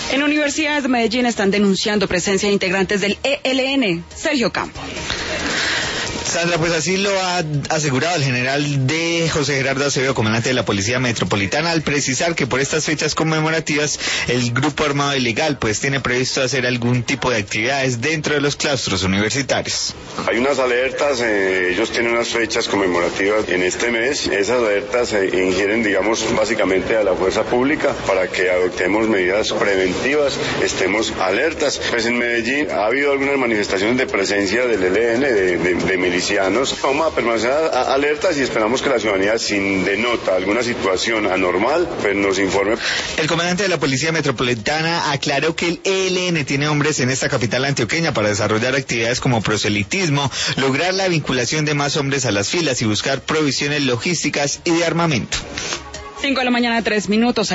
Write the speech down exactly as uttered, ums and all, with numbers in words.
En universidades de Medellín están denunciando presencia de integrantes del E L N. Sergio Campo. Sandra, pues así lo ha asegurado el general de José Gerardo Acevedo, comandante de la Policía Metropolitana, al precisar que por estas fechas conmemorativas el grupo armado ilegal pues tiene previsto hacer algún tipo de actividades dentro de los claustros universitarios. Hay unas alertas, eh, ellos tienen unas fechas conmemorativas en este mes. Esas alertas eh, ingieren, digamos, básicamente a la fuerza pública para que adoptemos medidas preventivas, estemos alertas. Pues en Medellín ha habido algunas manifestaciones de presencia del E L N, de, de, de milicianos. Vamos a permanecer alertas y esperamos que la ciudadanía, si denota alguna situación anormal, pues nos informe. El comandante de la Policía Metropolitana aclaró que el E L N tiene hombres en esta capital antioqueña para desarrollar actividades como proselitismo, lograr la vinculación de más hombres a las filas y buscar provisiones logísticas y de armamento. Cinco de la mañana, tres minutos.